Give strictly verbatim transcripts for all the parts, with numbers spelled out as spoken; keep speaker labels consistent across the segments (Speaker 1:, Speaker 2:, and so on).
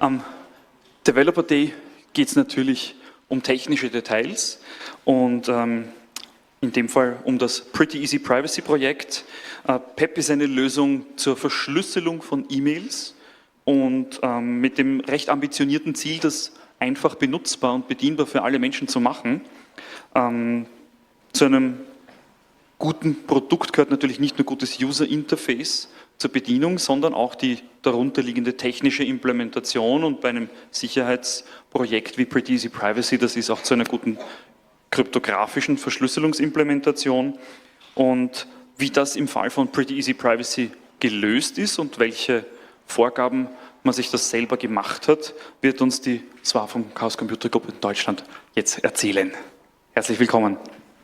Speaker 1: Am Developer Day geht es natürlich um technische Details und ähm, in dem Fall um das Pretty Easy Privacy Projekt. Äh, P E P ist eine Lösung zur Verschlüsselung von E-Mails und ähm, mit dem recht ambitionierten Ziel, das einfach benutzbar und bedienbar für alle Menschen zu machen. Ähm, zu einem guten Produkt gehört natürlich nicht nur gutes User Interface zur Bedienung, sondern auch die darunterliegende technische Implementation, und bei einem Sicherheitsprojekt wie Pretty Easy Privacy, das ist auch zu einer guten kryptografischen Verschlüsselungsimplementation. Und wie das im Fall von Pretty Easy Privacy gelöst ist und welche Vorgaben man sich das selber gemacht hat, wird uns die S W A vom Chaos Computer Club in Deutschland jetzt erzählen. Herzlich willkommen.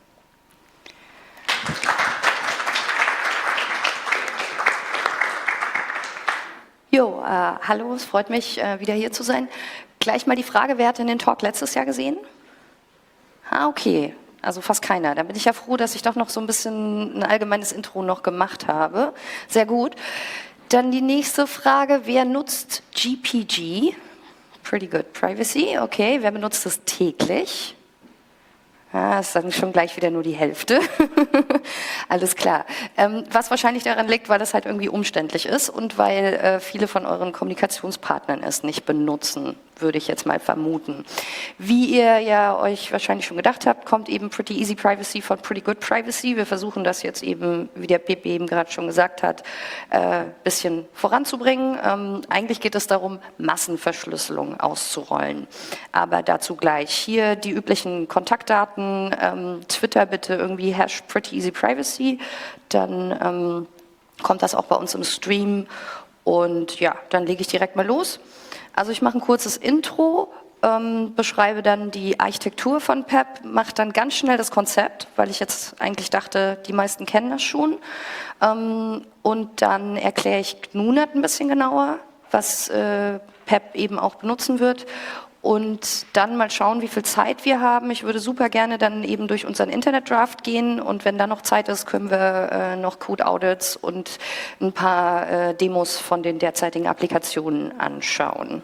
Speaker 2: Jo, äh, hallo, es freut mich, äh, wieder hier zu sein. Gleich mal die Frage, wer hat denn den Talk letztes Jahr gesehen? Ah, okay, also fast keiner. Da bin ich ja froh, dass ich doch noch so ein bisschen ein allgemeines Intro noch gemacht habe. Sehr gut. Dann die nächste Frage, wer nutzt G P G? Pretty Good Privacy, okay. Wer benutzt es täglich? Ah, das ist dann schon gleich wieder nur die Hälfte. Alles klar. Ähm, was wahrscheinlich daran liegt, weil das halt irgendwie umständlich ist und weil äh, viele von euren Kommunikationspartnern es nicht benutzen, würde ich jetzt mal vermuten. Wie ihr ja euch wahrscheinlich schon gedacht habt, kommt eben Pretty Easy Privacy von Pretty Good Privacy. Wir versuchen das jetzt eben, wie der Pepe eben gerade schon gesagt hat, ein äh, bisschen voranzubringen. Ähm, eigentlich geht es darum, Massenverschlüsselung auszurollen. Aber dazu gleich. Hier die üblichen Kontaktdaten. Ähm, Twitter bitte irgendwie Hash Pretty Easy Privacy. Dann ähm, kommt das auch bei uns im Stream. Und ja, dann lege ich direkt mal los. Also ich mache ein kurzes Intro, ähm, beschreibe dann die Architektur von P E P, mache dann ganz schnell das Konzept, weil ich jetzt eigentlich dachte, die meisten kennen das schon. Ähm, und dann erkläre ich G N U Net ein bisschen genauer, was äh, P E P eben auch benutzen wird. Und dann mal schauen, wie viel Zeit wir haben. Ich würde super gerne dann eben durch unseren Internet-Draft gehen, und wenn da noch Zeit ist, können wir äh, noch Code-Audits und ein paar äh, Demos von den derzeitigen Applikationen anschauen.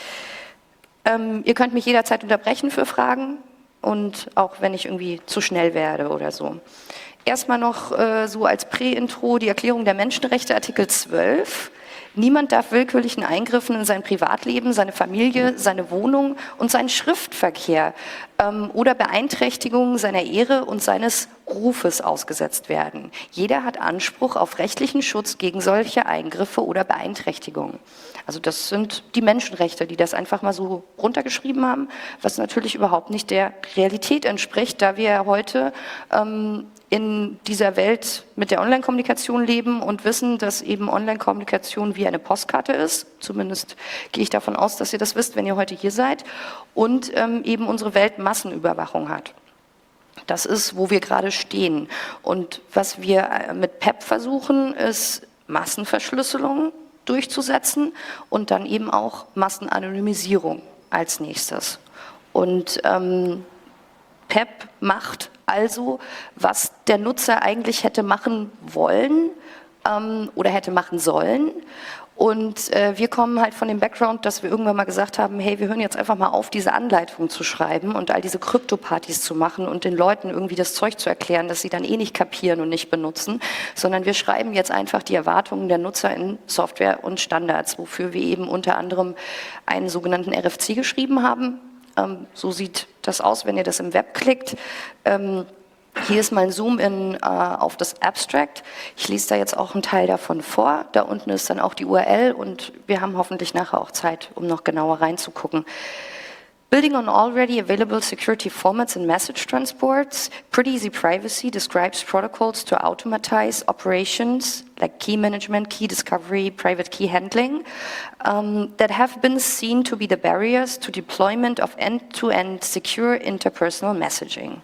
Speaker 2: Ähm, ihr könnt mich jederzeit unterbrechen für Fragen, und auch wenn ich irgendwie zu schnell werde oder so. Erstmal noch äh, so als Prä-Intro die Erklärung der Menschenrechte, Artikel zwölf. Niemand darf willkürlichen Eingriffen in sein Privatleben, seine Familie, seine Wohnung und seinen Schriftverkehr ähm, oder Beeinträchtigung seiner Ehre und seines Rufes ausgesetzt werden. Jeder hat Anspruch auf rechtlichen Schutz gegen solche Eingriffe oder Beeinträchtigungen. Also das sind die Menschenrechte, die das einfach mal so runtergeschrieben haben, was natürlich überhaupt nicht der Realität entspricht, da wir heute ähm, in dieser Welt mit der Online-Kommunikation leben und wissen, dass eben Online-Kommunikation wie eine Postkarte ist. Zumindest gehe ich davon aus, dass ihr das wisst, wenn ihr heute hier seid. Und ähm, eben unsere Welt Massenüberwachung hat. Das ist, wo wir gerade stehen. Und was wir mit P E P versuchen, ist Massenverschlüsselung durchzusetzen und dann eben auch Massenanonymisierung als nächstes. Und ähm, P E P macht also, was der Nutzer eigentlich hätte machen wollen ähm, oder hätte machen sollen. Und äh, wir kommen halt von dem Background, dass wir irgendwann mal gesagt haben, hey, wir hören jetzt einfach mal auf, diese Anleitung zu schreiben und all diese Krypto-Partys zu machen und den Leuten irgendwie das Zeug zu erklären, das sie dann eh nicht kapieren und nicht benutzen, sondern wir schreiben jetzt einfach die Erwartungen der Nutzer in Software und Standards, wofür wir eben unter anderem einen sogenannten R F C geschrieben haben. Ähm, so sieht das aus, wenn ihr das im Web klickt. Ähm, hier ist mal ein Zoom-In äh, auf das Abstract. Ich lese da jetzt auch einen Teil davon vor. Da unten ist dann auch die U R L, und wir haben hoffentlich nachher auch Zeit, um noch genauer reinzugucken. Building on already available security formats and message transports, Pretty Easy Privacy describes protocols to automatize operations like key management, key discovery, private key handling um, that have been seen to be the barriers to deployment of end-to-end secure interpersonal messaging.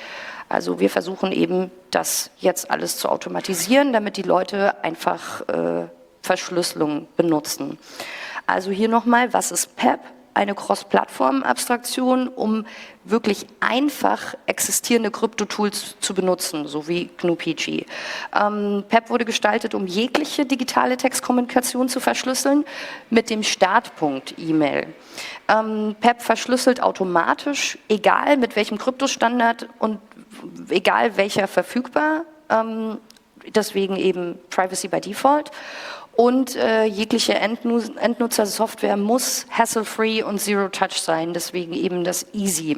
Speaker 2: Also wir versuchen eben, das jetzt alles zu automatisieren, damit die Leute einfach äh, Verschlüsselung benutzen. Also hier nochmal, was ist P E P? eine Cross-Plattform-Abstraktion, um wirklich einfach existierende Krypto-Tools zu benutzen, so wie G N U P G. Ähm, P E P wurde gestaltet, um jegliche digitale Textkommunikation zu verschlüsseln, mit dem Startpunkt E-Mail. Ähm, P E P verschlüsselt automatisch, egal mit welchem Kryptostandard und egal welcher verfügbar, ähm, deswegen eben Privacy by Default. Und äh, jegliche Endnu Endnutzersoftware muss hassle-free und Zero-Touch sein, deswegen eben das Easy.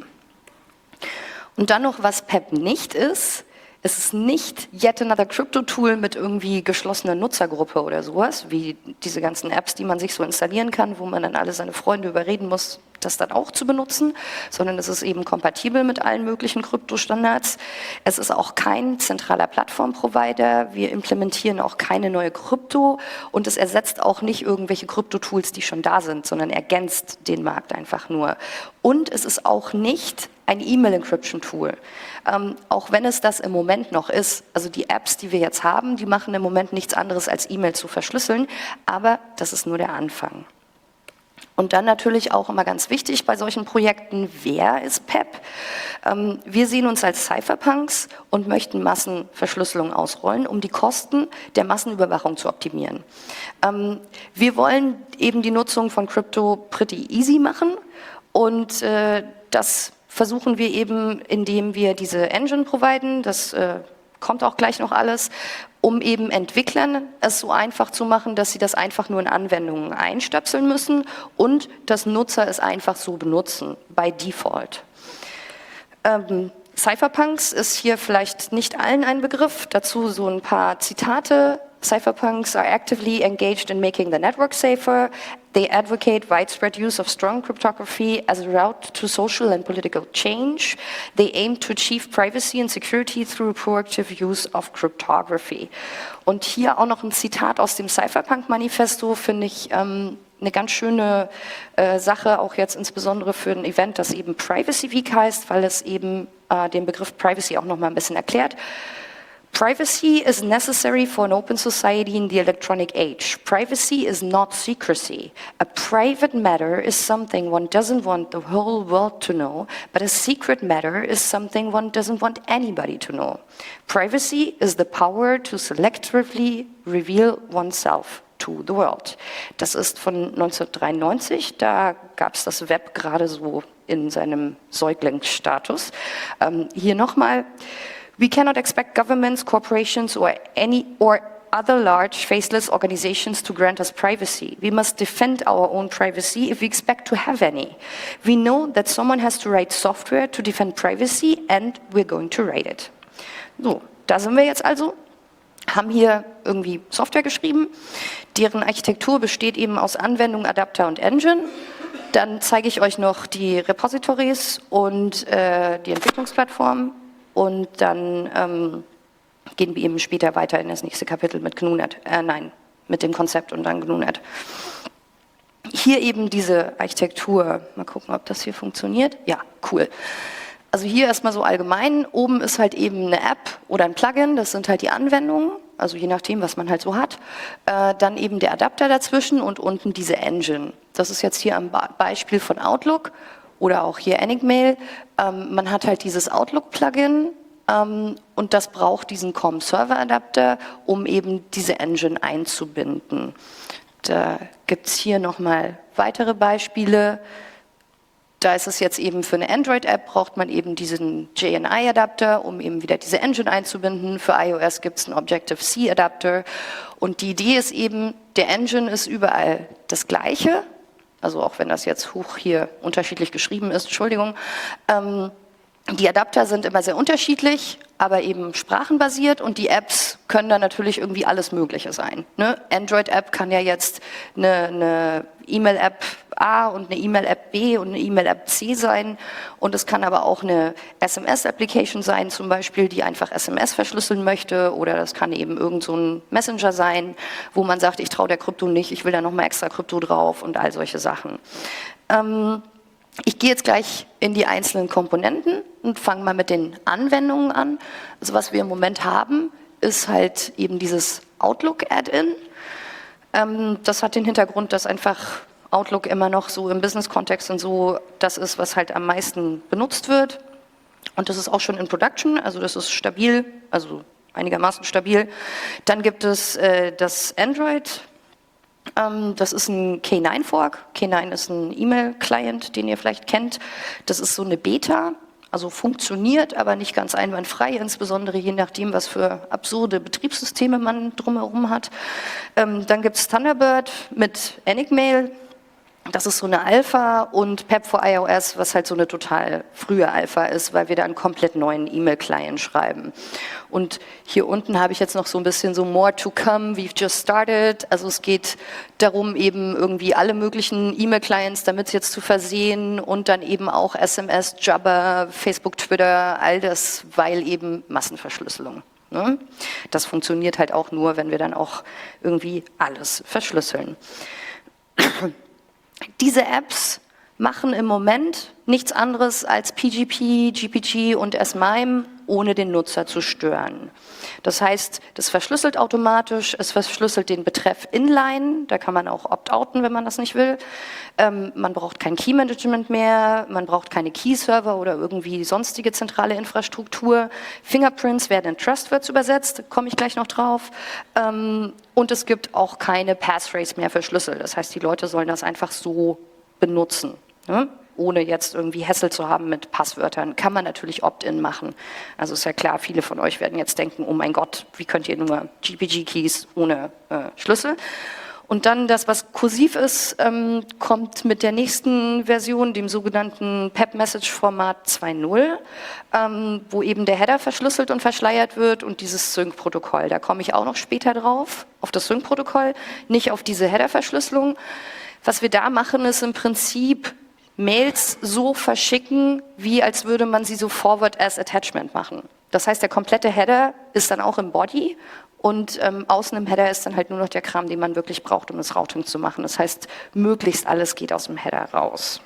Speaker 2: Und dann noch, was P E P nicht ist, es ist nicht yet another Crypto-Tool mit irgendwie geschlossener Nutzergruppe oder sowas, wie diese ganzen Apps, die man sich so installieren kann, wo man dann alle seine Freunde überreden muss, das dann auch zu benutzen, sondern es ist eben kompatibel mit allen möglichen Kryptostandards. Es ist auch kein zentraler Plattformprovider, wir implementieren auch keine neue Krypto und es ersetzt auch nicht irgendwelche Krypto-Tools, die schon da sind, sondern ergänzt den Markt einfach nur. Und es ist auch nicht ein E-Mail-Encryption-Tool, ähm, auch wenn es das im Moment noch ist. Also die Apps, die wir jetzt haben, die machen im Moment nichts anderes als E-Mail zu verschlüsseln, aber das ist nur der Anfang. Und dann natürlich auch immer ganz wichtig bei solchen Projekten, wer ist P E P? Ähm, wir sehen uns als Cypherpunks und möchten Massenverschlüsselung ausrollen, um die Kosten der Massenüberwachung zu optimieren. Ähm, wir wollen eben die Nutzung von Crypto pretty easy machen und äh, das versuchen wir eben, indem wir diese Engine providen, das äh, kommt auch gleich noch alles, um eben Entwicklern es so einfach zu machen, dass sie das einfach nur in Anwendungen einstöpseln müssen und dass Nutzer es einfach so benutzen, by Default. Ähm, Cypherpunks ist hier vielleicht nicht allen ein Begriff, dazu so ein paar Zitate. Cypherpunks are actively engaged in making the network safer. They advocate widespread use of strong cryptography as a route to social and political change. They aim to achieve privacy and security through proactive use of cryptography. Und hier auch noch ein Zitat aus dem Cypherpunk-Manifesto, finde ich ähm, eine ganz schöne äh, Sache, auch jetzt insbesondere für ein Event, das eben Privacy Week heißt, weil es eben äh, den Begriff Privacy auch noch mal ein bisschen erklärt. Privacy is necessary for an open society in the electronic age. Privacy is not secrecy. A private matter is something one doesn't want the whole world to know, but a secret matter is something one doesn't want anybody to know. Privacy is the power to selectively reveal oneself to the world. Das ist von neunzehnhundertdreiundneunzig, da gab es das Web gerade so in seinem Säuglingsstatus. Ähm, hier nochmal. We cannot expect governments, corporations, or any or other large faceless organizations to grant us privacy. We must defend our own privacy if we expect to have any. We know that someone has to write software to defend privacy and we're going to write it. So, da sind wir jetzt also, haben hier irgendwie Software geschrieben, deren Architektur besteht eben aus Anwendung, Adapter und Engine. Dann zeige ich euch noch die Repositories und äh, die Entwicklungsplattform. Und dann ähm, gehen wir eben später weiter in das nächste Kapitel mit G N U Net, äh, nein, mit dem Konzept und dann G N U Net. Hier eben diese Architektur, mal gucken, ob das hier funktioniert. Ja, cool. Also hier erstmal so allgemein, oben ist halt eben eine App oder ein Plugin, das sind halt die Anwendungen, also je nachdem, was man halt so hat. Äh, dann eben der Adapter dazwischen und unten diese Engine. Das ist jetzt hier am Beispiel von Outlook. Oder auch hier Enigmail. Ähm, man hat halt dieses Outlook-Plugin ähm, und das braucht diesen C O M-Server-Adapter, um eben diese Engine einzubinden. Da gibt es hier nochmal weitere Beispiele. Da ist es jetzt eben für eine Android-App, braucht man eben diesen J N I-Adapter, um eben wieder diese Engine einzubinden. Für iOS gibt es einen Objective-C-Adapter. Und die Idee ist eben, der Engine ist überall das Gleiche. Also auch wenn das jetzt hoch hier unterschiedlich geschrieben ist, Entschuldigung. Ähm, die Adapter sind immer sehr unterschiedlich, aber eben sprachenbasiert und die Apps können dann natürlich irgendwie alles Mögliche sein. Ne? Android-App kann ja jetzt eine, eine E-Mail-App A und eine E-Mail-App B und eine E-Mail-App C sein und es kann aber auch eine S M S-Application sein zum Beispiel, die einfach S M S verschlüsseln möchte oder das kann eben irgend so ein Messenger sein, wo man sagt, ich traue der Krypto nicht, ich will da nochmal extra Krypto drauf und all solche Sachen. Ähm, Ich gehe jetzt gleich in die einzelnen Komponenten und fange mal mit den Anwendungen an. Also was wir im Moment haben, ist halt eben dieses Outlook-Add-in. Ähm, das hat den Hintergrund, dass einfach Outlook immer noch so im Business-Kontext und so das ist, was halt am meisten benutzt wird. Und das ist auch schon in Production, also das ist stabil, also einigermaßen stabil. Dann gibt es äh, das Android, ähm, das ist ein K neun Fork. K neun ist ein E-Mail-Client, den ihr vielleicht kennt. Das ist so eine Beta, also funktioniert, aber nicht ganz einwandfrei, insbesondere je nachdem, was für absurde Betriebssysteme man drumherum hat. Ähm, dann gibt es Thunderbird mit Enigmail. Das ist so eine Alpha und Pep for iOS, was halt so eine total frühe Alpha ist, weil wir da einen komplett neuen E-Mail-Client schreiben. Und hier unten habe ich jetzt noch so ein bisschen so more to come, we've just started. Also es geht darum, eben irgendwie alle möglichen E-Mail-Clients damit jetzt zu versehen und dann eben auch S M S, Jabber, Facebook, Twitter, all das, weil eben Massenverschlüsselung. Ne? Das funktioniert halt auch nur, wenn wir dann auch irgendwie alles verschlüsseln. Diese Apps machen im Moment nichts anderes als P G P, G P G und S M I M E, ohne den Nutzer zu stören. Das heißt, das verschlüsselt automatisch, es verschlüsselt den Betreff inline, da kann man auch opt-outen, wenn man das nicht will. Ähm, man braucht kein Key-Management mehr, man braucht keine Key-Server oder irgendwie sonstige zentrale Infrastruktur. Fingerprints werden in Trustwords übersetzt, komme ich gleich noch drauf. Ähm, und es gibt auch keine Passphrase mehr verschlüsselt. Das heißt, die Leute sollen das einfach so benutzen, ne? Ohne jetzt irgendwie Hassel zu haben mit Passwörtern. Kann man natürlich Opt-in machen. Also ist ja klar, viele von euch werden jetzt denken, oh mein Gott, wie könnt ihr nur G P G-Keys ohne äh, Schlüssel? Und dann das, was kursiv ist, ähm, kommt mit der nächsten Version, dem sogenannten Pep-Message-Format zwei Punkt null, ähm, wo eben der Header verschlüsselt und verschleiert wird und dieses Sync-Protokoll. Da komme ich auch noch später drauf, auf das Sync-Protokoll, nicht auf diese Header-Verschlüsselung. Was wir da machen, ist im Prinzip Mails so verschicken, wie als würde man sie so forward as attachment machen. Das heißt, der komplette Header ist dann auch im Body und ähm, außen im Header ist dann halt nur noch der Kram, den man wirklich braucht, um das Routing zu machen. Das heißt, möglichst alles geht aus dem Header raus.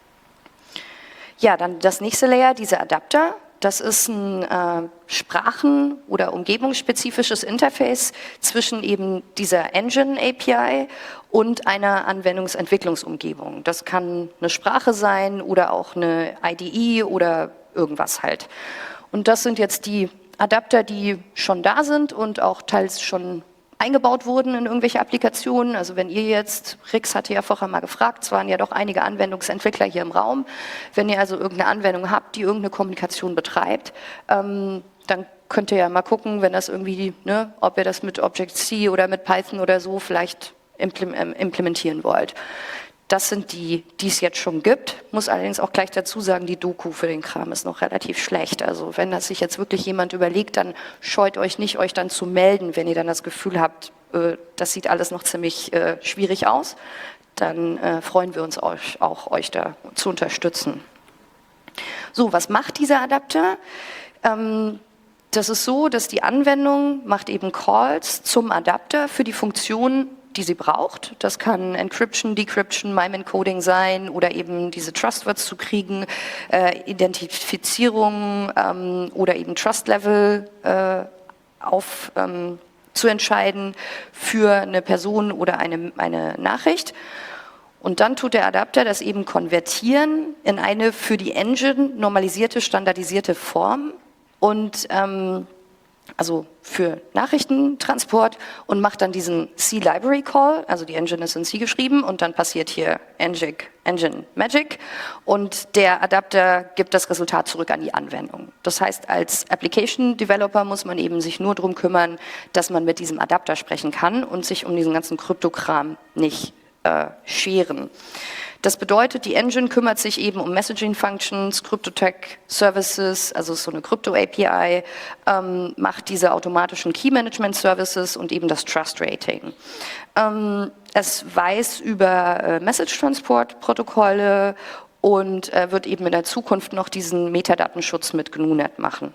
Speaker 2: Ja, dann das nächste Layer, diese Adapter. Das ist ein äh, sprachen- oder umgebungsspezifisches Interface zwischen eben dieser Engine-A P I und einer Anwendungsentwicklungsumgebung. Das kann eine Sprache sein oder auch eine I D E oder irgendwas halt. Und das sind jetzt die Adapter, die schon da sind und auch teils schon eingebaut wurden in irgendwelche Applikationen. Also wenn ihr jetzt, Rix hatte ja vorher mal gefragt, es waren ja doch einige Anwendungsentwickler hier im Raum, wenn ihr also irgendeine Anwendung habt, die irgendeine Kommunikation betreibt, ähm, dann könnt ihr ja mal gucken, wenn das irgendwie, ne, ob ihr das mit Objective-C oder mit Python oder so vielleicht implementieren wollt. Das sind die, die es jetzt schon gibt. Muss allerdings auch gleich dazu sagen, die Doku für den Kram ist noch relativ schlecht. Also wenn das sich jetzt wirklich jemand überlegt, dann scheut euch nicht, euch dann zu melden, wenn ihr dann das Gefühl habt, äh, das sieht alles noch ziemlich äh, schwierig aus. Dann äh, freuen wir uns euch, auch, euch da zu unterstützen. So, was macht dieser Adapter? Ähm, das ist so, dass die Anwendung macht eben Calls zum Adapter für die Funktion, die sie braucht. Das kann Encryption, Decryption, M I M E-Encoding sein oder eben diese Trustwords zu kriegen, äh, Identifizierung ähm, oder eben Trust-Level äh, auf, ähm, zu entscheiden für eine Person oder eine, eine Nachricht. Und dann tut der Adapter das eben konvertieren in eine für die Engine normalisierte, standardisierte Form und ähm, also für Nachrichtentransport und macht dann diesen C-Library-Call, also die Engine ist in C geschrieben und dann passiert hier Engine, Engine Magic und der Adapter gibt das Resultat zurück an die Anwendung. Das heißt, als Application-Developer muss man eben sich nur darum kümmern, dass man mit diesem Adapter sprechen kann und sich um diesen ganzen Kryptokram nicht äh, scheren. Das bedeutet, die Engine kümmert sich eben um Messaging-Functions, Cryptotech-Services, also so eine Crypto-A P I, ähm, macht diese automatischen Key-Management-Services und eben das Trust-Rating. Ähm, es weiß über äh, Message-Transport-Protokolle und äh, wird eben in der Zukunft noch diesen Metadatenschutz mit G N U Net machen.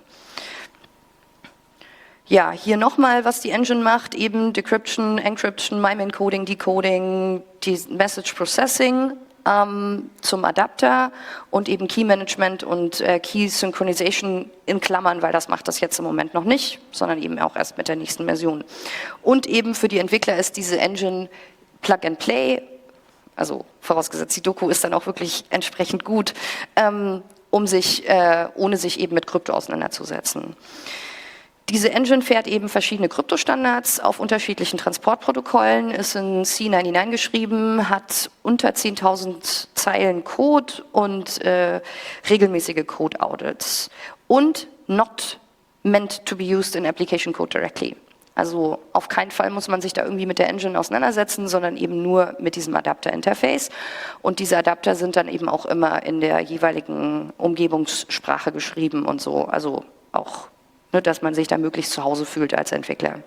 Speaker 2: Ja, hier nochmal, was die Engine macht, eben Decryption, Encryption, M I M E-Encoding, Decoding, die Message Processing ähm, zum Adapter und eben Key Management und äh, Key Synchronization in Klammern, weil das macht das jetzt im Moment noch nicht, sondern eben auch erst mit der nächsten Version. Und eben für die Entwickler ist diese Engine Plug and Play, also vorausgesetzt, die Doku ist dann auch wirklich entsprechend gut, ähm, um sich, äh, ohne sich eben mit Krypto auseinanderzusetzen. Diese Engine fährt eben verschiedene Kryptostandards auf unterschiedlichen Transportprotokollen, ist in C neunundneunzig geschrieben, hat unter zehntausend Zeilen Code und äh, regelmäßige Code-Audits und not meant to be used in application code directly. Also auf keinen Fall muss man sich da irgendwie mit der Engine auseinandersetzen, sondern eben nur mit diesem Adapter-Interface. Und diese Adapter sind dann eben auch immer in der jeweiligen Umgebungssprache geschrieben und so. Also auch, ne, dass man sich da möglichst zu Hause fühlt als Entwickler.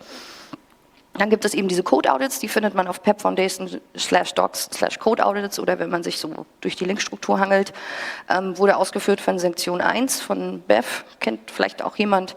Speaker 2: Dann gibt es eben diese Code-Audits, die findet man auf pep foundation slash docs slash code-audits oder wenn man sich so durch die Linkstruktur hangelt. Ähm, wurde ausgeführt von Sektion eins von B E F, kennt vielleicht auch jemand.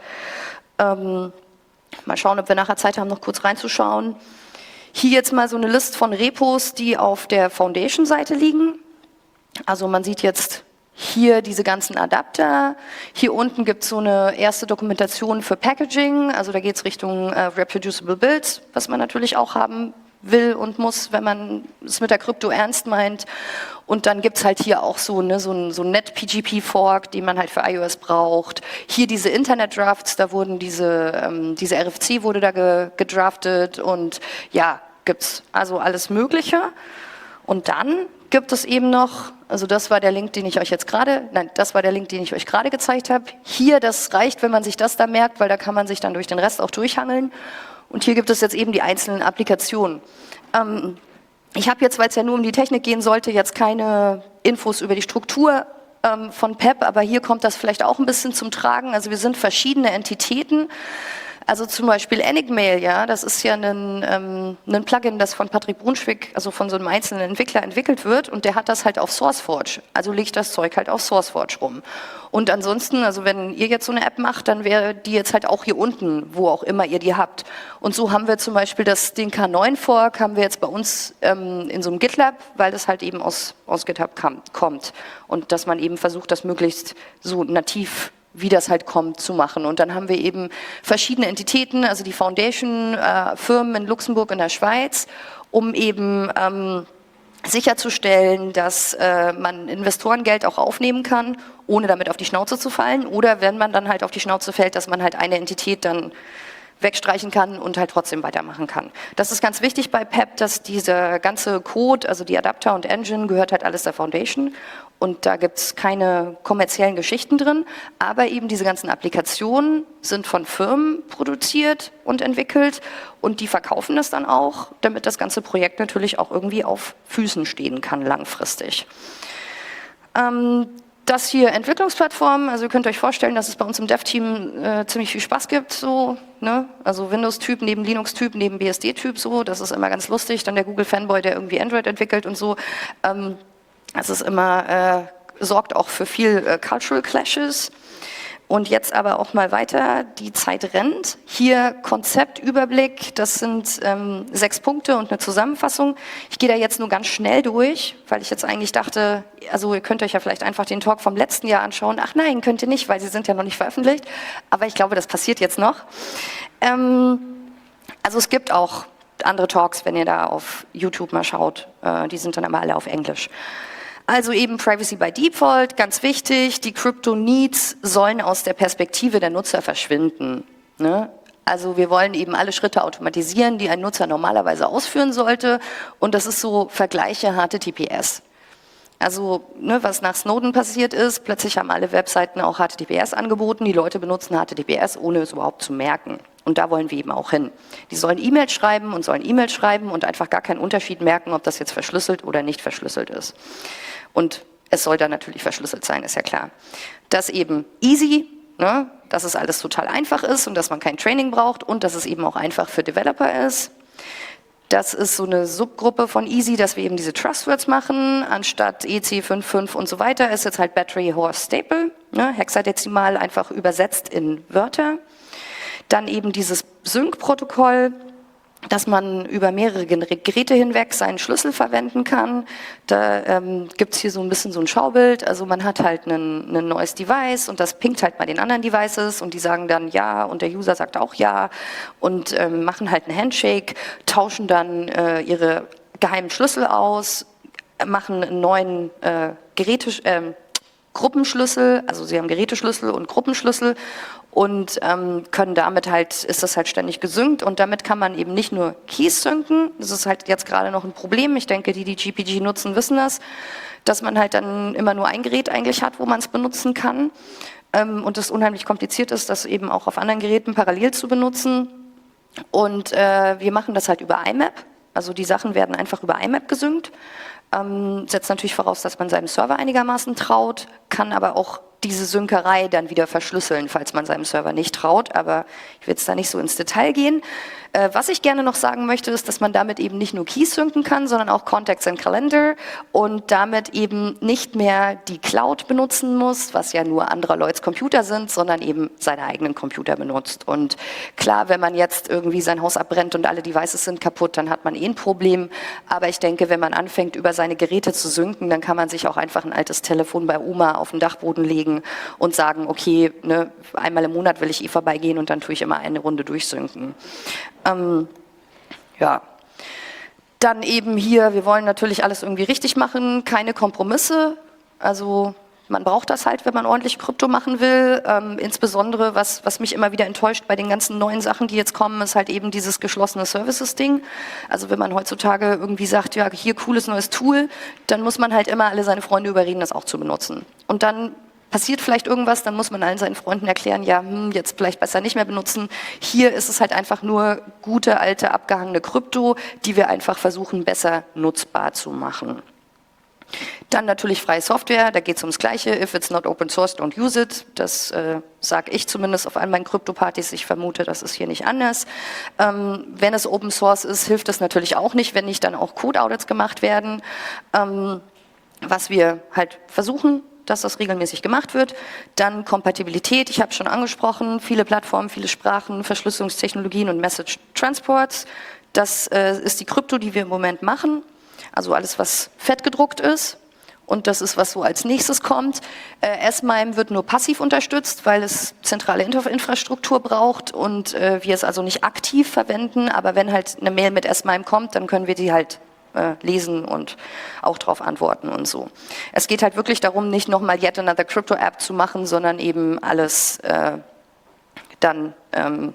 Speaker 2: Ähm, Mal schauen, ob wir nachher Zeit haben, noch kurz reinzuschauen. Hier jetzt mal so eine Liste von Repos, die auf der Foundation-Seite liegen. Also man sieht jetzt hier diese ganzen Adapter. Hier unten gibt es so eine erste Dokumentation für Packaging. Also da geht es Richtung äh, Reproducible Builds, was man natürlich auch haben will und muss, wenn man es mit der Krypto ernst meint. Und dann gibt es halt hier auch so, ne, so ein, so ein Net-P G P-Fork, den man halt für iOS braucht. Hier diese Internet-Drafts, da wurden diese, ähm, diese R F C wurde da ge, gedraftet und ja, gibt's also alles Mögliche. Und dann gibt es eben noch, also das war der Link, den ich euch jetzt gerade, nein, das war der Link, den ich euch gerade gezeigt habe. Hier, das reicht, wenn man sich das da merkt, weil da kann man sich dann durch den Rest auch durchhangeln. Und hier gibt es jetzt eben die einzelnen Applikationen. Ähm, ich habe jetzt, weil es ja nur um die Technik gehen sollte, jetzt keine Infos über die Struktur ähm, von P E P, aber hier kommt das vielleicht auch ein bisschen zum Tragen. Also wir sind verschiedene Entitäten. Also zum Beispiel Enigmail, ja, das ist ja ein, ähm, ein Plugin, das von Patrick Brunschwig, also von so einem einzelnen Entwickler entwickelt wird und der hat das halt auf SourceForge, also legt das Zeug halt auf SourceForge rum. Und ansonsten, also wenn ihr jetzt so eine App macht, dann wäre die jetzt halt auch hier unten, wo auch immer ihr die habt. Und so haben wir zum Beispiel das, den K neun Fork haben wir jetzt bei uns ähm, in so einem GitLab, weil das halt eben aus, aus GitHub kam, kommt und dass man eben versucht, das möglichst so nativ wie das halt kommt, zu machen. Und dann haben wir eben verschiedene Entitäten, also die Foundation-Firmen äh, in Luxemburg und der Schweiz, um eben ähm, sicherzustellen, dass äh, man Investorengeld auch aufnehmen kann, ohne damit auf die Schnauze zu fallen. Oder wenn man dann halt auf die Schnauze fällt, dass man halt eine Entität dann wegstreichen kann und halt trotzdem weitermachen kann. Das ist ganz wichtig bei P E P, dass dieser ganze Code, also die Adapter und Engine, gehört halt alles der Foundation und da gibt es keine kommerziellen Geschichten drin, aber eben diese ganzen Applikationen sind von Firmen produziert und entwickelt und die verkaufen das dann auch, damit das ganze Projekt natürlich auch irgendwie auf Füßen stehen kann langfristig. Ähm, Das hier Entwicklungsplattform, also ihr könnt euch vorstellen, dass es bei uns im Dev-Team äh, ziemlich viel Spaß gibt, so, ne? Also Windows-Typ neben Linux-Typ, neben B S D-Typ, so, das ist immer ganz lustig. Dann der Google-Fanboy, der irgendwie Android entwickelt und so. Ähm, das ist immer, äh, sorgt auch für viel äh, Cultural Clashes. Und jetzt aber auch mal weiter, die Zeit rennt. Hier Konzeptüberblick, das sind ähm, sechs Punkte und eine Zusammenfassung. Ich gehe da jetzt nur ganz schnell durch, weil ich jetzt eigentlich dachte, also ihr könnt euch ja vielleicht einfach den Talk vom letzten Jahr anschauen. Ach nein, könnt ihr nicht, weil sie sind ja noch nicht veröffentlicht. Aber ich glaube, das passiert jetzt noch. Ähm, also es gibt auch andere Talks, wenn ihr da auf YouTube mal schaut. Äh, die sind dann aber alle auf Englisch. Also eben Privacy by Default, ganz wichtig, die Crypto Needs sollen aus der Perspektive der Nutzer verschwinden. Ne? Also wir wollen eben alle Schritte automatisieren, die ein Nutzer normalerweise ausführen sollte und das ist so Vergleiche H T T P S. Also ne, was nach Snowden passiert ist, plötzlich haben alle Webseiten auch H T T P S angeboten, die Leute benutzen H T T P S, ohne es überhaupt zu merken. Und da wollen wir eben auch hin. Die sollen E-Mails schreiben und sollen E-Mails schreiben und einfach gar keinen Unterschied merken, ob das jetzt verschlüsselt oder nicht verschlüsselt ist. Und es soll dann natürlich verschlüsselt sein, ist ja klar. Das eben easy, ne, dass es alles total einfach ist und dass man kein Training braucht und dass es eben auch einfach für Developer ist. Das ist so eine Subgruppe von easy, dass wir eben diese Trustwords machen, anstatt E C fünf Punkt fünf und so weiter, ist jetzt halt Battery Horse Staple, ne, hexadezimal einfach übersetzt in Wörter. Dann eben dieses Sync-Protokoll, dass man über mehrere Geräte hinweg seinen Schlüssel verwenden kann. Da ähm, gibt es hier so ein bisschen so ein Schaubild. Also man hat halt ein neues Device und das pinkt halt bei den anderen Devices und die sagen dann ja und der User sagt auch ja und ähm, machen halt einen Handshake, tauschen dann äh, ihre geheimen Schlüssel aus, machen einen neuen äh, Geräte, äh, Gruppenschlüssel, also sie haben Geräteschlüssel und Gruppenschlüssel und ähm, können damit halt, ist das halt ständig gesynkt und damit kann man eben nicht nur Keys synken, das ist halt jetzt gerade noch ein Problem, ich denke, die, die G P G nutzen, wissen das, dass man halt dann immer nur ein Gerät eigentlich hat, wo man es benutzen kann ähm, und es unheimlich kompliziert ist, das eben auch auf anderen Geräten parallel zu benutzen und äh, wir machen das halt über I M A P, also die Sachen werden einfach über I M A P gesynkt. Ähm, setzt natürlich voraus, dass man seinem Server einigermaßen traut, kann aber auch diese Synkerei dann wieder verschlüsseln, falls man seinem Server nicht traut, aber ich will jetzt da nicht so ins Detail gehen. Äh, was ich gerne noch sagen möchte, ist, dass man damit eben nicht nur Keys synken kann, sondern auch Contacts and Calendar und damit eben nicht mehr die Cloud benutzen muss, was ja nur anderer Leute's Computer sind, sondern eben seine eigenen Computer benutzt. Und klar, wenn man jetzt irgendwie sein Haus abbrennt und alle Devices sind kaputt, dann hat man eh ein Problem, aber ich denke, wenn man anfängt, über seine Geräte zu synken, dann kann man sich auch einfach ein altes Telefon bei Oma auf den Dachboden legen und sagen, okay, ne, einmal im Monat will ich eh vorbeigehen und dann tue ich immer eine Runde durchsynken. Ähm, ja. Dann eben hier, wir wollen natürlich alles irgendwie richtig machen, keine Kompromisse, also man braucht das halt, wenn man ordentlich Krypto machen will, ähm, insbesondere, was, was mich immer wieder enttäuscht bei den ganzen neuen Sachen, die jetzt kommen, ist halt eben dieses geschlossene Services-Ding. Also wenn man heutzutage irgendwie sagt, ja, hier cooles neues Tool, dann muss man halt immer alle seine Freunde überreden, das auch zu benutzen. Und dann passiert vielleicht irgendwas, dann muss man allen seinen Freunden erklären, ja, hm, jetzt vielleicht besser nicht mehr benutzen. Hier ist es halt einfach nur gute, alte, abgehangene Krypto, die wir einfach versuchen, besser nutzbar zu machen. Dann natürlich freie Software, da geht es ums Gleiche. If it's not open source, don't use it. Das äh, sage ich zumindest auf all meinen Krypto-Partys. Ich vermute, das ist hier nicht anders. Ähm, wenn es Open Source ist, hilft es natürlich auch nicht, wenn nicht dann auch Code-Audits gemacht werden. Ähm, was wir halt versuchen, dass das regelmäßig gemacht wird. Dann Kompatibilität, ich habe schon angesprochen, viele Plattformen, viele Sprachen, Verschlüsselungstechnologien und Message Transports. Das äh, ist die Krypto, die wir im Moment machen. Also alles, was fett gedruckt ist und das ist, was so als nächstes kommt. Äh, S M I M E wird nur passiv unterstützt, weil es zentrale Infra- Infrastruktur braucht und äh, wir es also nicht aktiv verwenden, aber wenn halt eine Mail mit S M I M E kommt, dann können wir die halt äh, lesen und auch darauf antworten und so. Es geht halt wirklich darum, nicht nochmal yet another Crypto-App zu machen, sondern eben alles äh, dann ähm,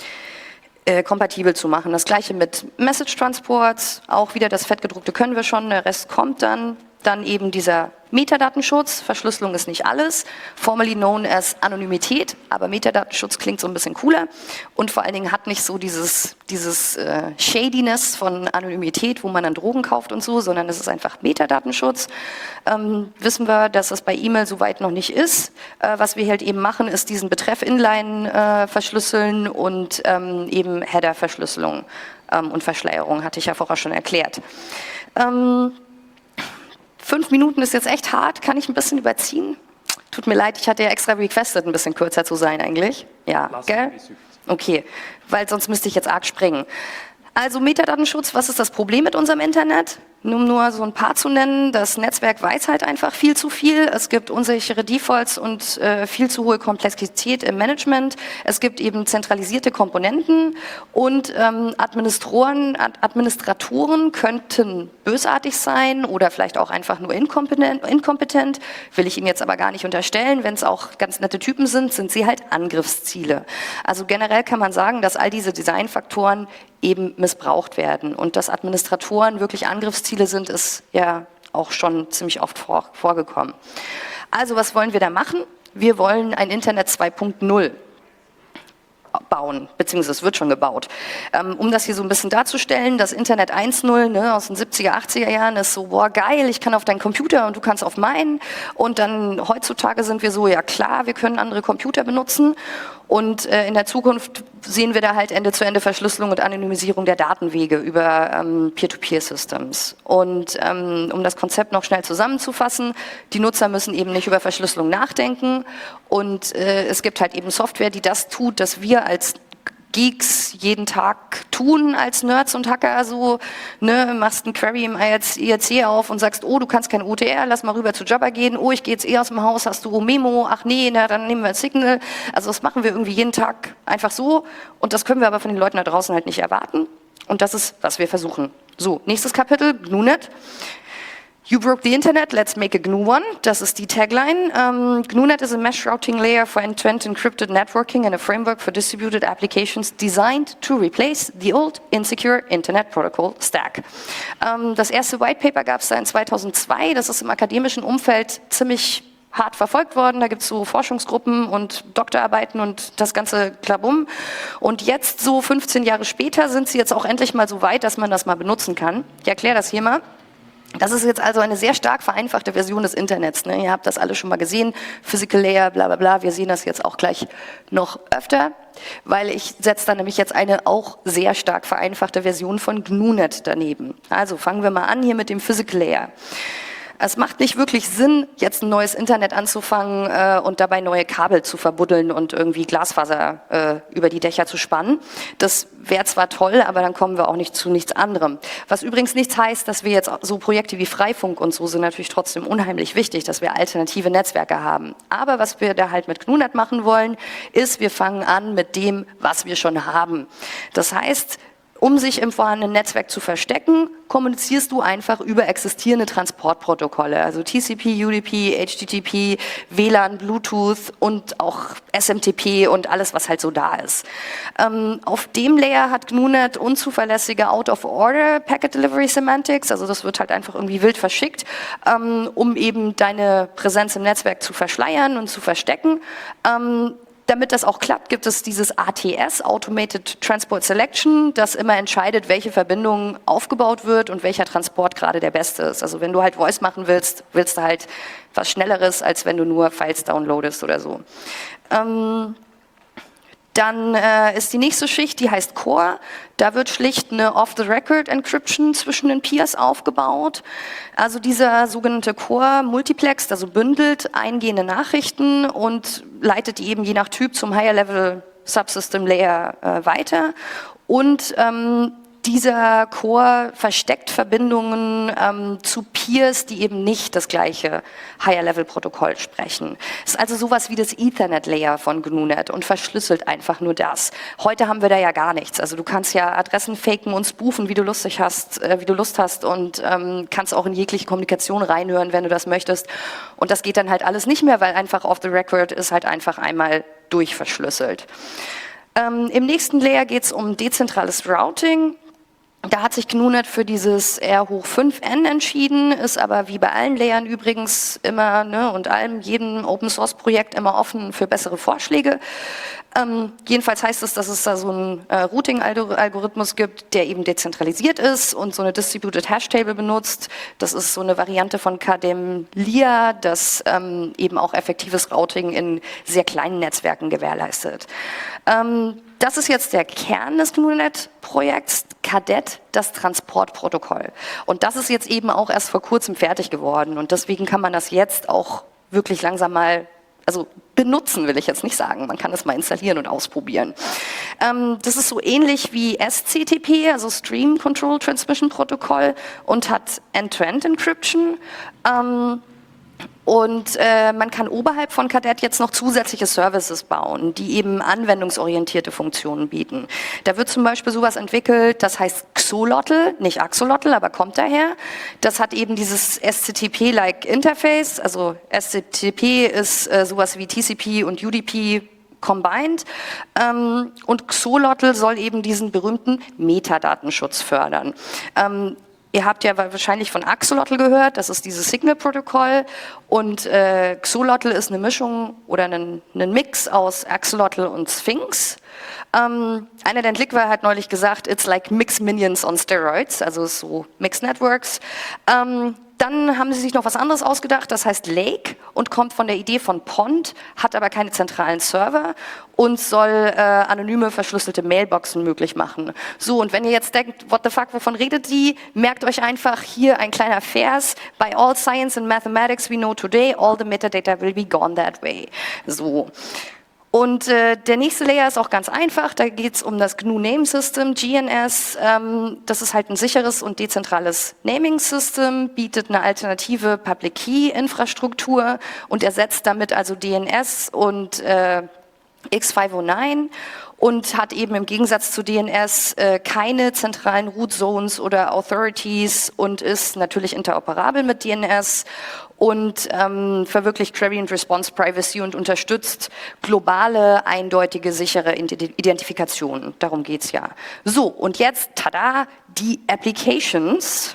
Speaker 2: Äh, kompatibel zu machen. Das gleiche mit Message Transports, auch wieder das fettgedruckte können wir schon, der Rest kommt dann. Dann eben dieser Metadatenschutz, Verschlüsselung ist nicht alles, formerly known as Anonymität, aber Metadatenschutz klingt so ein bisschen cooler und vor allen Dingen hat nicht so dieses, dieses äh, Shadiness von Anonymität, wo man dann Drogen kauft und so, sondern es ist einfach Metadatenschutz. Ähm, wissen wir, dass das bei E-Mail soweit noch nicht ist. Äh, was wir halt eben machen, ist diesen Betreff Inline äh, verschlüsseln und ähm, eben Header-Verschlüsselung ähm, und Verschleierung, hatte ich ja vorher schon erklärt. Ähm, Fünf Minuten ist jetzt echt hart, kann ich ein bisschen überziehen? Tut mir leid, ich hatte ja extra requested, ein bisschen kürzer zu sein eigentlich. Ja, gell? Okay, weil sonst müsste ich jetzt arg springen. Also Metadatenschutz, was ist das Problem mit unserem Internet? Um nur so ein paar zu nennen, das Netzwerk weiß halt einfach viel zu viel. Es gibt unsichere Defaults und äh, viel zu hohe Komplexität im Management. Es gibt eben zentralisierte Komponenten und ähm, Administratoren, Ad Administratoren könnten bösartig sein oder vielleicht auch einfach nur inkompetent, inkompetent. Will ich Ihnen jetzt aber gar nicht unterstellen. Wenn es auch ganz nette Typen sind, sind sie halt Angriffsziele. Also generell kann man sagen, dass all diese Designfaktoren eben missbraucht werden und dass Administratoren wirklich Angriffsziele sind, ist ja auch schon ziemlich oft vor, vorgekommen. Also was wollen wir da machen? Wir wollen ein Internet zwei Punkt null bauen, beziehungsweise es wird schon gebaut. Ähm, um das hier so ein bisschen darzustellen, das Internet eins Punkt null ne, aus den siebziger, achtziger Jahren ist so, boah geil, ich kann auf deinen Computer und du kannst auf meinen und dann heutzutage sind wir so, ja klar, wir können andere Computer benutzen und äh, in der Zukunft sehen wir da halt Ende-zu-Ende-Verschlüsselung und Anonymisierung der Datenwege über ähm, Peer-to-Peer-Systems. Und ähm, um das Konzept noch schnell zusammenzufassen, die Nutzer müssen eben nicht über Verschlüsselung nachdenken und äh, es gibt halt eben Software, die das tut, dass wir als Geeks jeden Tag tun als Nerds und Hacker, so, ne, machst ein Query im I R C auf und sagst, oh, du kannst kein O T R, lass mal rüber zu Jabber gehen, oh, ich gehe jetzt eh aus dem Haus, hast du Memo, ach nee, na, dann nehmen wir Signal. Also das machen wir irgendwie jeden Tag einfach so und das können wir aber von den Leuten da draußen halt nicht erwarten und das ist, was wir versuchen. So, nächstes Kapitel, GNU Punkt net. You broke the internet, let's make a G N U one. Das ist die Tagline. Um, G N U Net is a mesh routing layer for end-to-end encrypted networking and a framework for distributed applications designed to replace the old insecure Internet Protocol Stack. Um, das erste White Paper gab es da in zweitausendzwei. Das ist im akademischen Umfeld ziemlich hart verfolgt worden. Da gibt es so Forschungsgruppen und Doktorarbeiten und das ganze Klabum. Und jetzt, so fünfzehn Jahre später, sind sie jetzt auch endlich mal so weit, dass man das mal benutzen kann. Ich erkläre das hier mal. Das ist jetzt also eine sehr stark vereinfachte Version des Internets. Ne? Ihr habt das alle schon mal gesehen, Physical Layer, bla bla bla. Wir sehen das jetzt auch gleich noch öfter, weil ich setze da nämlich jetzt eine auch sehr stark vereinfachte Version von G N U Net daneben. Also fangen wir mal an hier mit dem Physical Layer. Es macht nicht wirklich Sinn, jetzt ein neues Internet anzufangen äh, und dabei neue Kabel zu verbuddeln und irgendwie Glasfaser äh, über die Dächer zu spannen. Das wäre zwar toll, aber dann kommen wir auch nicht zu nichts anderem. Was übrigens nichts heißt, dass wir jetzt so Projekte wie Freifunk und so sind natürlich trotzdem unheimlich wichtig, dass wir alternative Netzwerke haben. Aber was wir da halt mit G N U Net machen wollen, ist, wir fangen an mit dem, was wir schon haben. Das heißt, um sich im vorhandenen Netzwerk zu verstecken, kommunizierst du einfach über existierende Transportprotokolle, also T C P, U D P, H T T P, W L A N, Bluetooth und auch S M T P und alles, was halt so da ist. Ähm, auf dem Layer hat G N U Net unzuverlässige Out-of-Order Packet Delivery Semantics, also das wird halt einfach irgendwie wild verschickt, ähm, um eben deine Präsenz im Netzwerk zu verschleiern und zu verstecken. Ähm, Damit das auch klappt, gibt es dieses A T S, Automated Transport Selection, das immer entscheidet, welche Verbindung aufgebaut wird und welcher Transport gerade der beste ist. Also wenn du halt Voice machen willst, willst du halt was Schnelleres, als wenn du nur Files downloadest oder so. Ähm Dann äh, ist die nächste Schicht, die heißt Core. Da wird schlicht eine Off-the-Record-Encryption zwischen den Peers aufgebaut. Also dieser sogenannte Core multiplexed, also bündelt eingehende Nachrichten und leitet die eben je nach Typ zum Higher-Level-Subsystem-Layer äh, weiter. Und ähm, dieser Core versteckt Verbindungen ähm, zu Peers, die eben nicht das gleiche Higher-Level-Protokoll sprechen. Es ist also sowas wie das Ethernet-Layer von G N U Net und verschlüsselt einfach nur das. Heute haben wir da ja gar nichts. Also du kannst ja Adressen faken und spoofen, wie du lustig hast, äh, wie du Lust hast und ähm, kannst auch in jegliche Kommunikation reinhören, wenn du das möchtest. Und das geht dann halt alles nicht mehr, weil einfach off the record ist halt einfach einmal durchverschlüsselt. Ähm, im nächsten Layer geht es um dezentrales Routing. Da hat sich G N U Net für dieses R hoch fünf n entschieden, ist aber wie bei allen Layern übrigens immer ne, und allem, jedem Open-Source-Projekt immer offen für bessere Vorschläge. Ähm, jedenfalls heißt es, dass es da so einen äh, Routing-Algorithmus gibt, der eben dezentralisiert ist und so eine Distributed Hash Table benutzt. Das ist so eine Variante von Kademlia, das ähm, eben auch effektives Routing in sehr kleinen Netzwerken gewährleistet. Ähm, Das ist jetzt der Kern des G N U Net-Projekts, Kadett, das Transportprotokoll. Und das ist jetzt eben auch erst vor kurzem fertig geworden. Und deswegen kann man das jetzt auch wirklich langsam mal, also benutzen will ich jetzt nicht sagen, man kann es mal installieren und ausprobieren. Ähm, das ist so ähnlich wie S C T P, also Stream Control Transmission Protocol, und hat End-to-End-Encryption. Ähm, Und äh, man kann oberhalb von Kadett jetzt noch zusätzliche Services bauen, die eben anwendungsorientierte Funktionen bieten. Da wird zum Beispiel sowas entwickelt, das heißt Xolotl, nicht Axolotl, aber kommt daher. Das hat eben dieses S C T P-like Interface, also S C T P ist äh, sowas wie T C P und U D P combined. Ähm, und Xolotl soll eben diesen berühmten Metadatenschutz fördern. Ähm, Ihr habt ja wahrscheinlich von Axolotl gehört, das ist dieses Signal-Protokoll, und äh, Xolotl ist eine Mischung oder ein, ein Mix aus Axolotl und Sphinx. Ähm, einer der Entwickler hat neulich gesagt, it's like Mix Minions on Steroids, also so Mixed Networks. Ähm, Dann haben sie sich noch was anderes ausgedacht, das heißt Lake und kommt von der Idee von Pond, hat aber keine zentralen Server und soll äh, anonyme, verschlüsselte Mailboxen möglich machen. So, und wenn ihr jetzt denkt, what the fuck, wovon redet die? Merkt euch einfach hier ein kleiner Vers. By all science and mathematics we know today, all the metadata will be gone that way. So. Und äh, der nächste Layer ist auch ganz einfach, da geht es um das G N U Name System, G N S. Ähm, das ist halt ein sicheres und dezentrales Naming System, bietet eine alternative Public Key Infrastruktur und ersetzt damit also D N S und äh, X fünfhundertneun und hat eben im Gegensatz zu D N S äh, keine zentralen Root Zones oder Authorities und ist natürlich interoperabel mit D N S und ähm, verwirklicht Query and Response Privacy und unterstützt globale, eindeutige, sichere Identifikation. Darum geht's ja. So, und jetzt, tada, die Applications.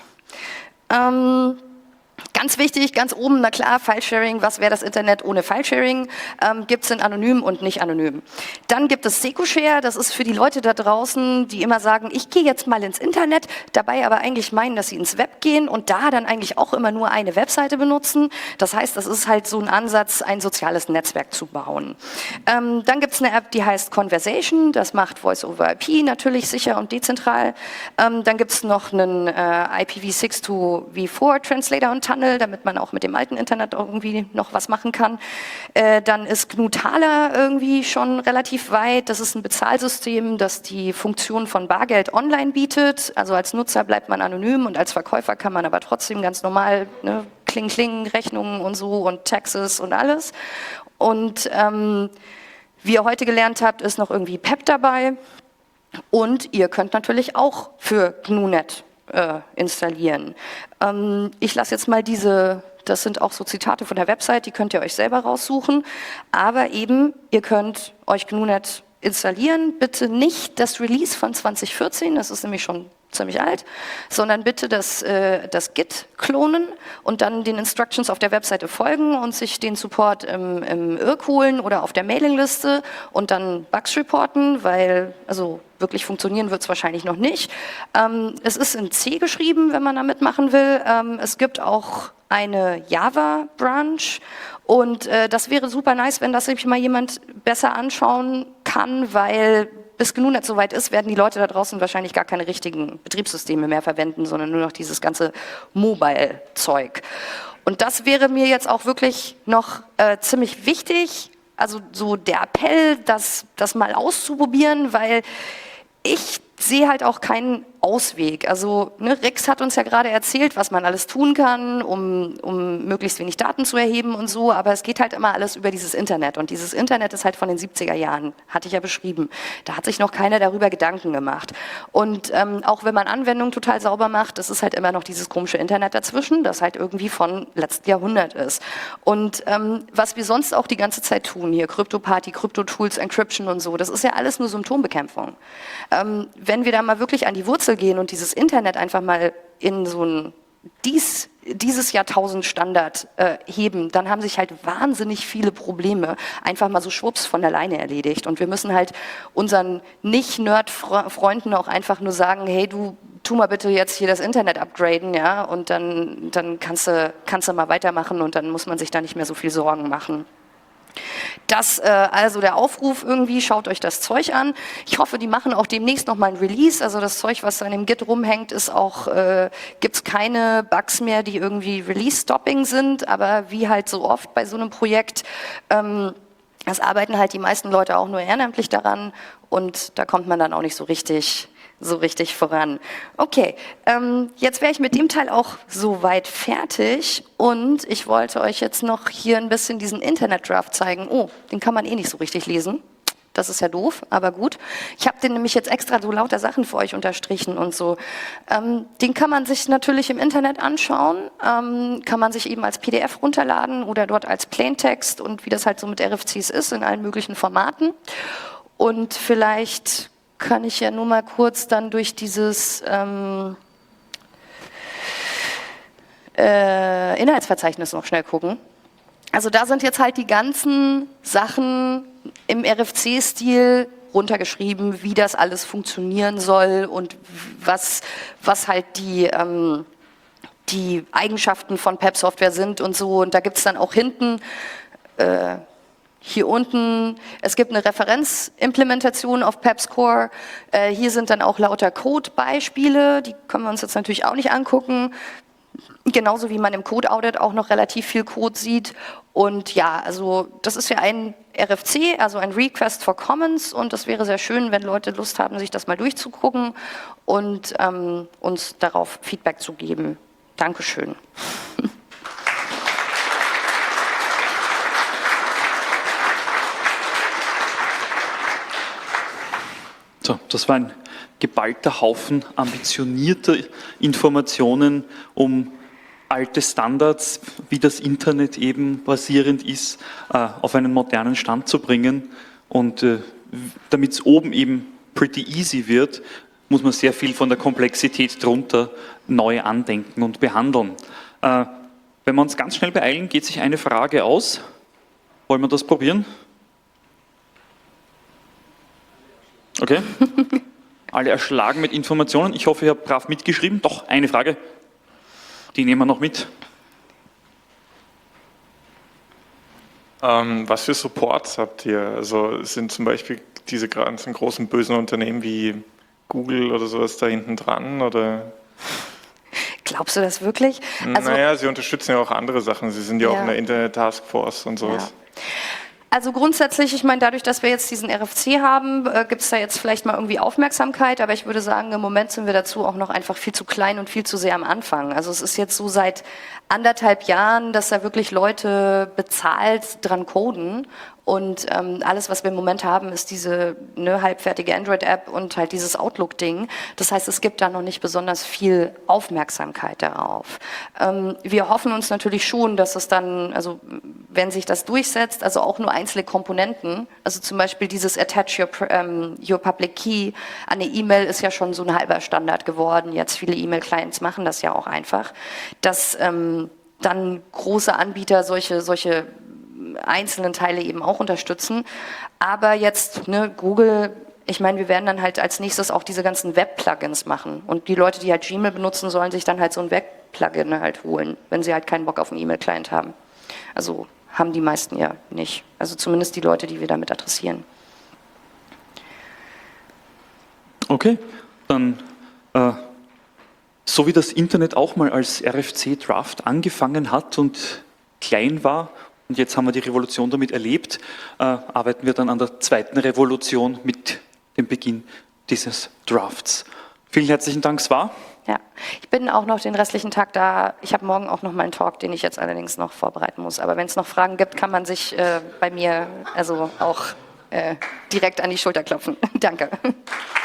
Speaker 2: Ähm, Ganz wichtig, ganz oben, na klar, File-Sharing, was wäre das Internet ohne File-Sharing? Ähm, gibt es in anonym und nicht anonym. Dann gibt es Seco-Share, das ist für die Leute da draußen, die immer sagen, ich gehe jetzt mal ins Internet, dabei aber eigentlich meinen, dass sie ins Web gehen und da dann eigentlich auch immer nur eine Webseite benutzen. Das heißt, das ist halt so ein Ansatz, ein soziales Netzwerk zu bauen. Ähm, dann gibt es eine App, die heißt Conversation, das macht Voice-over-I P natürlich sicher und dezentral. Ähm, dann gibt es noch einen äh, I P v six to v four Translator und Tunnel, damit man auch mit dem alten Internet irgendwie noch was machen kann. Äh, dann ist G N U Taler irgendwie schon relativ weit. Das ist ein Bezahlsystem, das die Funktion von Bargeld online bietet. Also als Nutzer bleibt man anonym und als Verkäufer kann man aber trotzdem ganz normal, ne, Kling, Kling, Rechnungen und so und Taxes und alles. Und ähm, wie ihr heute gelernt habt, ist noch irgendwie P E P dabei. Und ihr könnt natürlich auch für G N U Punkt net äh, installieren. Ähm, ich lasse jetzt mal diese, das sind auch so Zitate von der Website, die könnt ihr euch selber raussuchen. Aber eben, ihr könnt euch G N U Punkt net installieren. Bitte nicht das Release von zwanzig vierzehn, das ist nämlich schon ziemlich alt, sondern bitte das, äh, das Git klonen und dann den Instructions auf der Webseite folgen und sich den Support im, im I R C holen oder auf der Mailingliste und dann Bugs reporten, weil also wirklich funktionieren wird es wahrscheinlich noch nicht. Ähm, es ist in C geschrieben, wenn man da mitmachen will. Ähm, es gibt auch eine Java-Branch und äh, das wäre super nice, wenn das sich mal jemand besser anschauen kann, weil bis G N U Punkt net soweit ist, werden die Leute da draußen wahrscheinlich gar keine richtigen Betriebssysteme mehr verwenden, sondern nur noch dieses ganze Mobile-Zeug. Und das wäre mir jetzt auch wirklich noch äh, ziemlich wichtig, also so der Appell, das, das mal auszuprobieren, weil ich sehe halt auch keinen Ausweg. Also ne, Rex hat uns ja gerade erzählt, was man alles tun kann, um, um möglichst wenig Daten zu erheben und so, aber es geht halt immer alles über dieses Internet und dieses Internet ist halt von den siebziger Jahren, hatte ich ja beschrieben. Da hat sich noch keiner darüber Gedanken gemacht. Und ähm, auch wenn man Anwendungen total sauber macht, das ist halt immer noch dieses komische Internet dazwischen, das halt irgendwie von letzten Jahrhundert ist. Und ähm, was wir sonst auch die ganze Zeit tun, hier Krypto-Party, Krypto-Tools, Encryption und so, das ist ja alles nur Symptombekämpfung. Ähm, wenn wir da mal wirklich an die Wurzel gehen und dieses Internet einfach mal in so ein dies, dieses Jahrtausend Standard äh, heben, dann haben sich halt wahnsinnig viele Probleme einfach mal so schwupps von alleine erledigt. Und wir müssen halt unseren Nicht-Nerd-Freunden auch einfach nur sagen, hey, du tu mal bitte jetzt hier das Internet upgraden, ja, und dann, dann kannst du, kannst du mal weitermachen und dann muss man sich da nicht mehr so viel Sorgen machen. Das äh, also der Aufruf irgendwie, schaut euch das Zeug an. Ich hoffe, die machen auch demnächst nochmal ein Release, also das Zeug, was an dem Git rumhängt, ist auch, äh, gibt es keine Bugs mehr, die irgendwie Release-Stopping sind, aber wie halt so oft bei so einem Projekt, ähm, das arbeiten halt die meisten Leute auch nur ehrenamtlich daran und da kommt man dann auch nicht so richtig so richtig voran. Okay, ähm, jetzt wäre ich mit dem Teil auch soweit fertig und ich wollte euch jetzt noch hier ein bisschen diesen Internet-Draft zeigen. Oh, den kann man eh nicht so richtig lesen. Das ist ja doof, aber gut. Ich habe den nämlich jetzt extra so lauter Sachen für euch unterstrichen und so. Ähm, den kann man sich natürlich im Internet anschauen, ähm, kann man sich eben als P D F runterladen oder dort als Plaintext und wie das halt so mit R F Cs ist, in allen möglichen Formaten. Und vielleicht kann ich ja nur mal kurz dann durch dieses ähm, äh, Inhaltsverzeichnis noch schnell gucken. Also da sind jetzt halt die ganzen Sachen im R F C-Stil runtergeschrieben, wie das alles funktionieren soll und was, was halt die, ähm, die Eigenschaften von P E P-Software sind und so. Und da gibt es dann auch hinten äh, hier unten, es gibt eine Referenzimplementation auf P E P Score. Äh, hier sind dann auch lauter Code-Beispiele, die können wir uns jetzt natürlich auch nicht angucken. Genauso wie man im Code-Audit auch noch relativ viel Code sieht. Und ja, also das ist ja ein R F C, also ein Request for Commons. Und das wäre sehr schön, wenn Leute Lust haben, sich das mal durchzugucken und ähm, uns darauf Feedback zu geben. Dankeschön.
Speaker 1: So, das war ein geballter Haufen ambitionierter Informationen, um alte Standards, wie das Internet eben basierend ist, auf einen modernen Stand zu bringen. Und damit es oben eben pretty easy wird, muss man sehr viel von der Komplexität drunter neu andenken und behandeln. Wenn wir uns ganz schnell beeilen, geht sich eine Frage aus. Wollen wir das probieren? Okay. Alle erschlagen mit Informationen. Ich hoffe, ihr habt brav mitgeschrieben. Doch, eine Frage. Die nehmen wir noch mit.
Speaker 3: Ähm, was für Supports habt ihr? Also sind zum Beispiel diese ganzen großen bösen Unternehmen wie Google oder sowas da hinten dran? Oder?
Speaker 2: Glaubst du das wirklich?
Speaker 3: Also, naja, sie unterstützen ja auch andere Sachen. Sie sind ja, ja. auch in der Internet-Taskforce und sowas.
Speaker 2: Ja. Also grundsätzlich, ich meine, dadurch, dass wir jetzt diesen R F C haben, äh, gibt es da jetzt vielleicht mal irgendwie Aufmerksamkeit, aber ich würde sagen, im Moment sind wir dazu auch noch einfach viel zu klein und viel zu sehr am Anfang. Also es ist jetzt so seit anderthalb Jahren, dass da wirklich Leute bezahlt dran coden und ähm, alles, was wir im Moment haben, ist diese ne, halbfertige Android-App und halt dieses Outlook-Ding. Das heißt, es gibt da noch nicht besonders viel Aufmerksamkeit darauf. Ähm, wir hoffen uns natürlich schon, dass es dann, also wenn sich das durchsetzt, also auch nur einzelne Komponenten, also zum Beispiel dieses Attach your, um, your Public Key an eine E-Mail ist ja schon so ein halber Standard geworden. Jetzt viele E-Mail-Clients machen das ja auch einfach, dass ähm, dann große Anbieter solche, solche einzelnen Teile eben auch unterstützen. Aber jetzt, ne, Google, ich meine, wir werden dann halt als nächstes auch diese ganzen Web-Plugins machen. Und die Leute, die halt Gmail benutzen, sollen sich dann halt so ein Web-Plugin halt holen, wenn sie halt keinen Bock auf einen E-Mail-Client haben. Also haben die meisten ja nicht. Also zumindest die Leute, die wir damit adressieren.
Speaker 1: Okay, dann äh, so wie das Internet auch mal als R F C-Draft angefangen hat und klein war, und jetzt haben wir die Revolution damit erlebt, äh, arbeiten wir dann an der zweiten Revolution mit dem Beginn dieses Drafts. Vielen herzlichen Dank, es war.
Speaker 2: Ja, ich bin auch noch den restlichen Tag da. Ich habe morgen auch noch mal einen Talk, den ich jetzt allerdings noch vorbereiten muss. Aber wenn es noch Fragen gibt, kann man sich äh, bei mir also auch äh, direkt an die Schulter klopfen. Danke.